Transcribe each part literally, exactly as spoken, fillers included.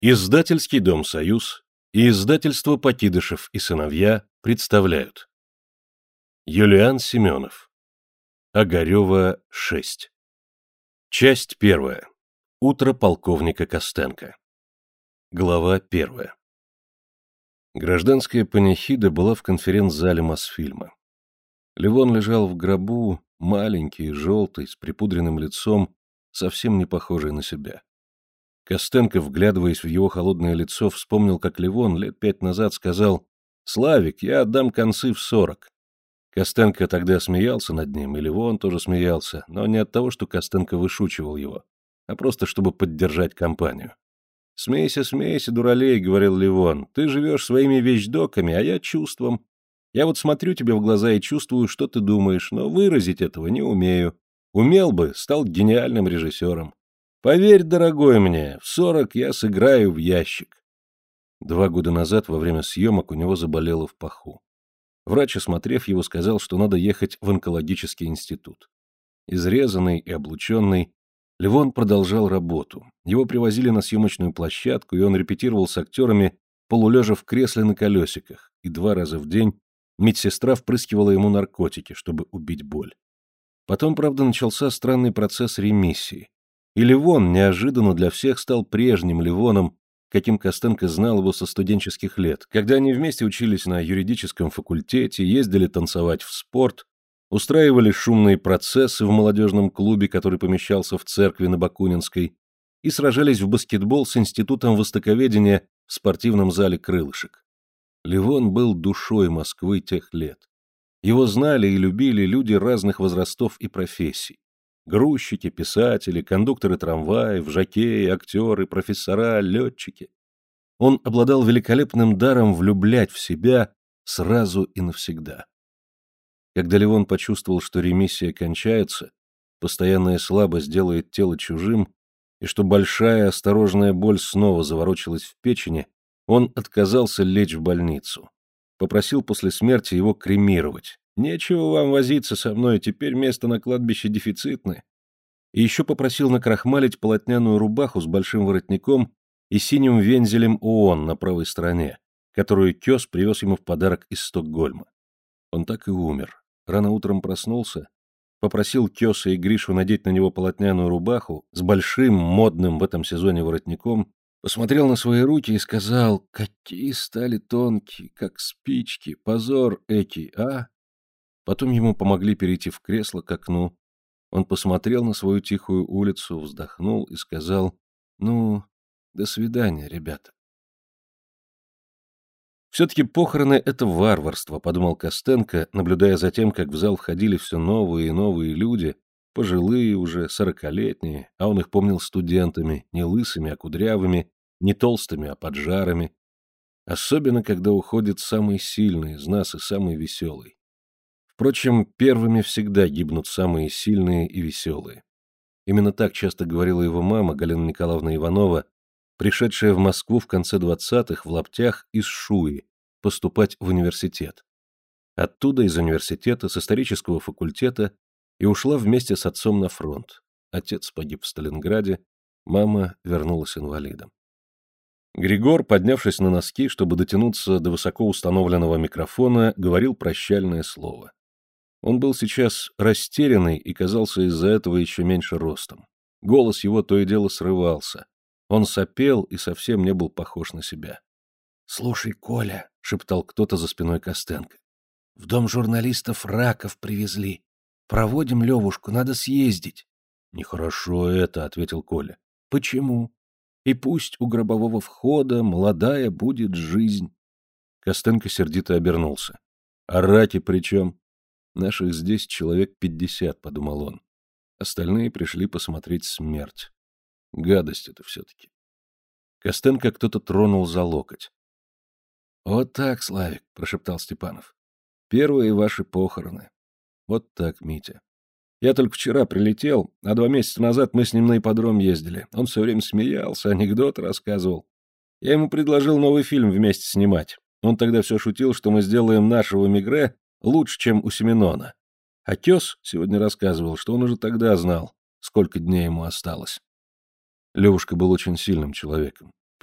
Издательский дом «Союз» и издательство «Покидышев и сыновья» представляют. Юлиан Семенов. Огарева, шесть. Часть первая. Утро полковника Костенко. Глава первая. Гражданская панихида была в конференц-зале Мосфильма. Левон лежал в гробу, маленький, желтый, с припудренным лицом, совсем не похожий на себя. Костенко, вглядываясь в его холодное лицо, вспомнил, как Левон лет пять назад сказал: «Славик, я отдам концы в сорок». Костенко тогда смеялся над ним, и Левон тоже смеялся, но не от того, что Костенко вышучивал его, а просто чтобы поддержать компанию. «Смейся, смейся, дуралей», — говорил Левон, — «ты живешь своими вещдоками, а я чувством. Я вот смотрю тебе в глаза и чувствую, что ты думаешь, но выразить этого не умею. Умел бы, стал гениальным режиссером. Поверь, дорогой мне, в сорок я сыграю в ящик». Два года назад во время съемок у него заболело в паху. Врач, осмотрев его, сказал, что надо ехать в онкологический институт. Изрезанный и облученный, Левон продолжал работу. Его привозили на съемочную площадку, и он репетировал с актерами, полулежа в кресле на колесиках, и два раза в день медсестра впрыскивала ему наркотики, чтобы убить боль. Потом, правда, начался странный процесс ремиссии. И Левон неожиданно для всех стал прежним Левоном, каким Костенко знал его со студенческих лет, когда они вместе учились на юридическом факультете, ездили танцевать в спорт, устраивали шумные процессы в молодежном клубе, который помещался в церкви на Бакунинской, и сражались в баскетбол с Институтом востоковедения в спортивном зале «Крылышек». Левон был душой Москвы тех лет. Его знали и любили люди разных возрастов и профессий. Грузчики, писатели, кондукторы трамваев, жокеи, актеры, профессора, летчики. Он обладал великолепным даром влюблять в себя сразу и навсегда. Когда Левон почувствовал, что ремиссия кончается, постоянная слабость делает тело чужим, и что большая осторожная боль снова заворочилась в печени, он отказался лечь в больницу. Попросил после смерти его кремировать. «Нечего вам возиться со мной, теперь место на кладбище дефицитное». И еще попросил накрахмалить полотняную рубаху с большим воротником и синим вензелем ООН на правой стороне, которую Кёс привез ему в подарок из Стокгольма. Он так и умер. Рано утром проснулся, попросил Кёса и Гришу надеть на него полотняную рубаху с большим, модным в этом сезоне воротником, посмотрел на свои руки и сказал: «Какие стали тонкие, как спички, позор экий, а?» Потом ему помогли перейти в кресло к окну. Он посмотрел на свою тихую улицу, вздохнул и сказал: «Ну, до свидания, ребята». «Все-таки похороны — это варварство», — подумал Костенко, наблюдая за тем, как в зал входили все новые и новые люди, пожилые уже, сорокалетние, а он их помнил студентами, не лысыми, а кудрявыми, не толстыми, а поджарами. Особенно, когда уходит самый сильный из нас и самый веселый. Впрочем, первыми всегда гибнут самые сильные и веселые. Именно так часто говорила его мама, Галина Николаевна Иванова, пришедшая в Москву в конце двадцатых в лаптях из Шуи поступать в университет. Оттуда, из университета, с исторического факультета, и ушла вместе с отцом на фронт. Отец погиб в Сталинграде, мама вернулась инвалидом. Григор, поднявшись на носки, чтобы дотянуться до высоко установленного микрофона, говорил прощальное слово. Он был сейчас растерянный и казался из-за этого еще меньше ростом. Голос его то и дело срывался. Он сопел и совсем не был похож на себя. — Слушай, Коля, — шептал кто-то за спиной Костенко, — в дом журналистов раков привезли. Проводим Левушку, надо съездить. — Нехорошо это, — ответил Коля. — Почему? И пусть у гробового входа молодая будет жизнь. Костенко сердито обернулся. — А раки при чем? Наших здесь человек пятьдесят, — подумал он. Остальные пришли посмотреть смерть. Гадость это все-таки. Костенко кто-то тронул за локоть. — Вот так, Славик, — прошептал Степанов. — Первые ваши похороны. Вот так, Митя. Я только вчера прилетел, а два месяца назад мы с ним на ипподром ездили. Он все время смеялся, анекдоты рассказывал. Я ему предложил новый фильм вместе снимать. Он тогда все шутил, что мы сделаем нашего Мегре лучше, чем у Семенона. А Кёс сегодня рассказывал, что он уже тогда знал, сколько дней ему осталось. Левушка был очень сильным человеком.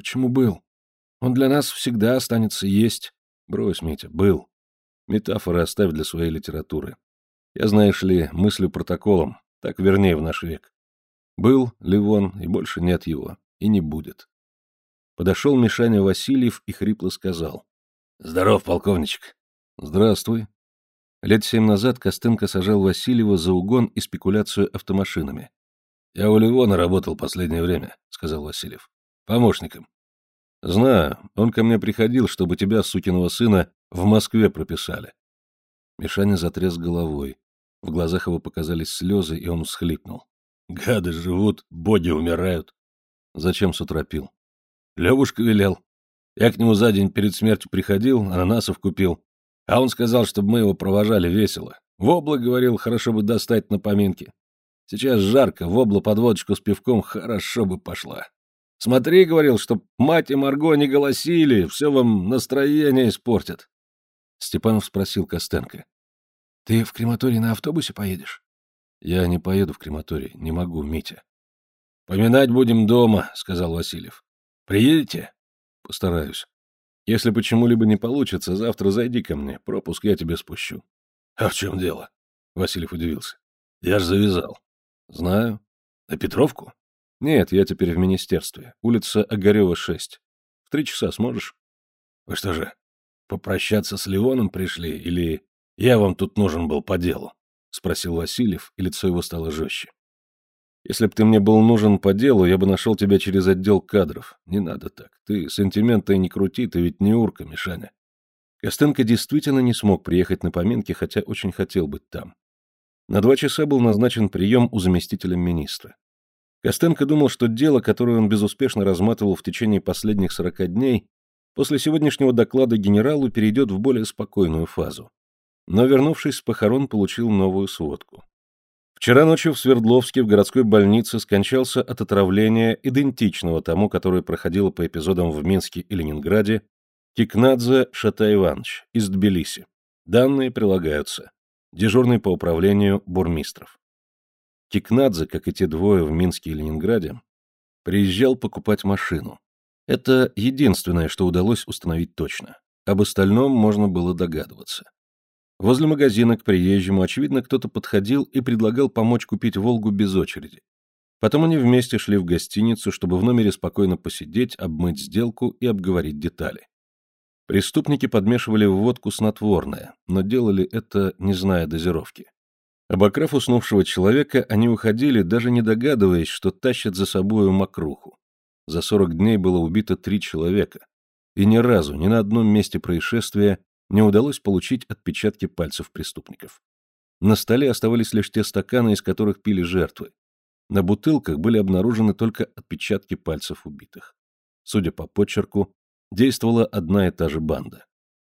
Почему был? Он для нас всегда останется есть. Брось, Митя, был. Метафоры оставь для своей литературы. Я, знаешь ли, мыслю протоколом, так вернее в наш век. Был Левон, и больше нет его, и не будет. Подошел Мишаня Васильев и хрипло сказал. — Здоров, полковничек. — Здравствуй. Лет семь назад Костенко сажал Васильева за угон и спекуляцию автомашинами. — Я у Левона работал последнее время, — сказал Васильев. — Помощником. — Знаю, он ко мне приходил, чтобы тебя, сукиного сына, в Москве прописали. Мишаня затряс головой. В глазах его показались слезы, и он всхлипнул. — Гады живут, боги умирают. — Зачем с утра пил? — Левушка велел. Я к нему за день перед смертью приходил, ананасов купил. А он сказал, чтобы мы его провожали весело. Вобла, говорил, хорошо бы достать на поминки. Сейчас жарко, вобла под водочку с пивком хорошо бы пошла. Смотри, говорил, чтоб мать и Марго не голосили, все вам настроение испортят. Степанов спросил Костенко. — Ты в крематорий на автобусе поедешь? — Я не поеду в крематорий, не могу, Митя. — Поминать будем дома, — сказал Васильев. — Приедете? — Постараюсь. Если почему-либо не получится, завтра зайди ко мне, пропуск я тебе спущу. — А в чем дело? — Васильев удивился. — Я ж завязал. — Знаю. — На Петровку? — Нет, я теперь в министерстве. Улица Огарева, шесть. В три часа сможешь? — Вы что же, попрощаться с Левоном пришли, или я вам тут нужен был по делу? — спросил Васильев, и лицо его стало жестче. — Если б ты мне был нужен по делу, я бы нашел тебя через отдел кадров. Не надо так. Ты сантимента не крути, ты ведь не урка, Мишаня. Костенко действительно не смог приехать на поминки, хотя очень хотел быть там. На два часа был назначен прием у заместителя министра. Костенко думал, что дело, которое он безуспешно разматывал в течение последних сорока дней, после сегодняшнего доклада генералу перейдет в более спокойную фазу. Но, вернувшись с похорон, получил новую сводку. Вчера ночью в Свердловске в городской больнице скончался от отравления, идентичного тому, которое проходило по эпизодам в Минске и Ленинграде, Кикнадзе Шатай Иванович из Тбилиси. Данные прилагаются. Дежурный по управлению бурмистров. Кикнадзе, как и те двое в Минске и Ленинграде, приезжал покупать машину. Это единственное, что удалось установить точно. Об остальном можно было догадываться. Возле магазина к приезжему, очевидно, кто-то подходил и предлагал помочь купить «Волгу» без очереди. Потом они вместе шли в гостиницу, чтобы в номере спокойно посидеть, обмыть сделку и обговорить детали. Преступники подмешивали в водку снотворное, но делали это, не зная дозировки. Обокрав уснувшего человека, они уходили, даже не догадываясь, что тащат за собою мокруху. За сорок дней было убито три человека, и ни разу, ни на одном месте происшествия не удалось получить отпечатки пальцев преступников. На столе оставались лишь те стаканы, из которых пили жертвы. На бутылках были обнаружены только отпечатки пальцев убитых. Судя по почерку, действовала одна и та же банда.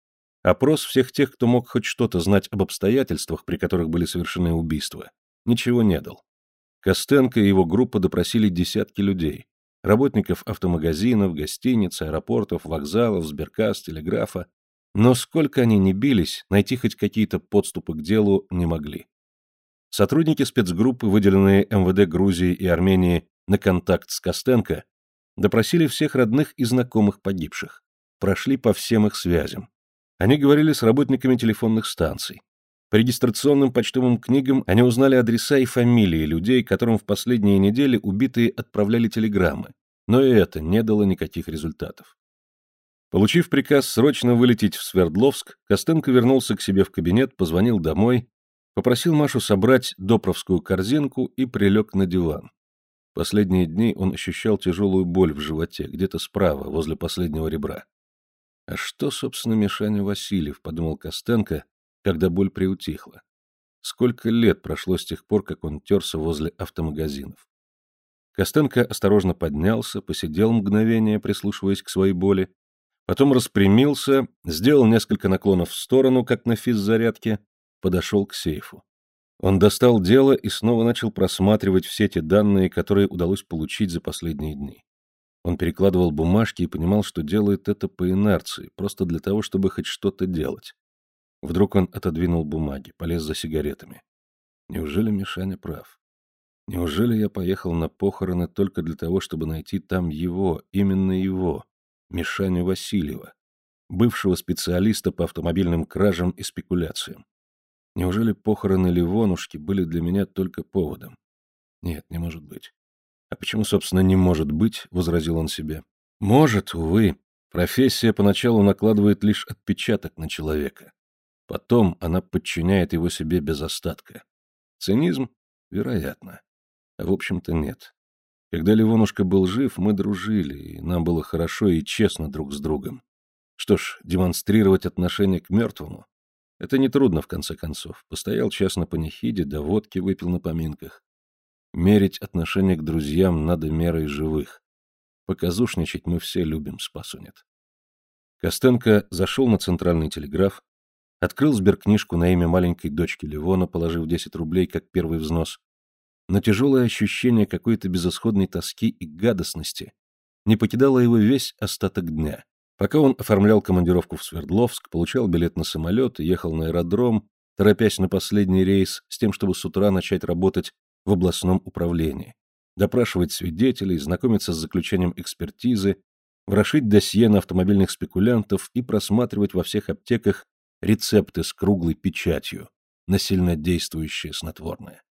Опрос всех тех, кто мог хоть что-то знать об обстоятельствах, при которых были совершены убийства, ничего не дал. Костенко и его группа допросили десятки людей, работников автомагазинов, гостиниц, аэропортов, вокзалов, сберкасс, телеграфа, но сколько они ни бились, найти хоть какие-то подступы к делу не могли. Сотрудники спецгруппы, выделенные эм вэ дэ Грузии и Армении на контакт с Костенко, допросили всех родных и знакомых погибших, прошли по всем их связям. Они говорили с работниками телефонных станций. По регистрационным почтовым книгам они узнали адреса и фамилии людей, которым в последние недели убитые отправляли телеграммы, но и это не дало никаких результатов. Получив приказ срочно вылететь в Свердловск, Костенко вернулся к себе в кабинет, позвонил домой, попросил Машу собрать допровскую корзинку и прилег на диван. Последние дни он ощущал тяжелую боль в животе, где-то справа, возле последнего ребра. «А что, собственно, Мишаня Васильев?» — подумал Костенко, когда боль приутихла. Сколько лет прошло с тех пор, как он терся возле автомагазинов. Костенко осторожно поднялся, посидел мгновение, прислушиваясь к своей боли, потом распрямился, сделал несколько наклонов в сторону, как на физзарядке, подошел к сейфу. Он достал дело и снова начал просматривать все те данные, которые удалось получить за последние дни. Он перекладывал бумажки и понимал, что делает это по инерции, просто для того, чтобы хоть что-то делать. Вдруг он отодвинул бумаги, полез за сигаретами. Неужели Мишаня прав? Неужели я поехал на похороны только для того, чтобы найти там его, именно его, Мишаню Васильева, бывшего специалиста по автомобильным кражам и спекуляциям? Неужели похороны Ливонушки были для меня только поводом? Нет, не может быть. А почему, собственно, не может быть, возразил он себе. Может, увы. Профессия поначалу накладывает лишь отпечаток на человека. Потом она подчиняет его себе без остатка. Цинизм? Вероятно. А в общем-то нет. Когда Ливонушка был жив, мы дружили, и нам было хорошо и честно друг с другом. Что ж, демонстрировать отношение к мертвому? Это нетрудно, в конце концов. Постоял час на панихиде, да водки выпил на поминках. Мерить отношение к друзьям надо мерой живых. Показушничать мы все любим, спасу нет. Костенко зашел на центральный телеграф, открыл сберкнижку на имя маленькой дочки Левона, положив десять рублей как первый взнос. Но тяжелое ощущение какой-то безысходной тоски и гадостности не покидало его весь остаток дня. Пока он оформлял командировку в Свердловск, получал билет на самолет и ехал на аэродром, торопясь на последний рейс, с тем, чтобы с утра начать работать в областном управлении, допрашивать свидетелей, знакомиться с заключением экспертизы, ворошить досье на автомобильных спекулянтов и просматривать во всех аптеках рецепты с круглой печатью на сильнодействующее снотворное.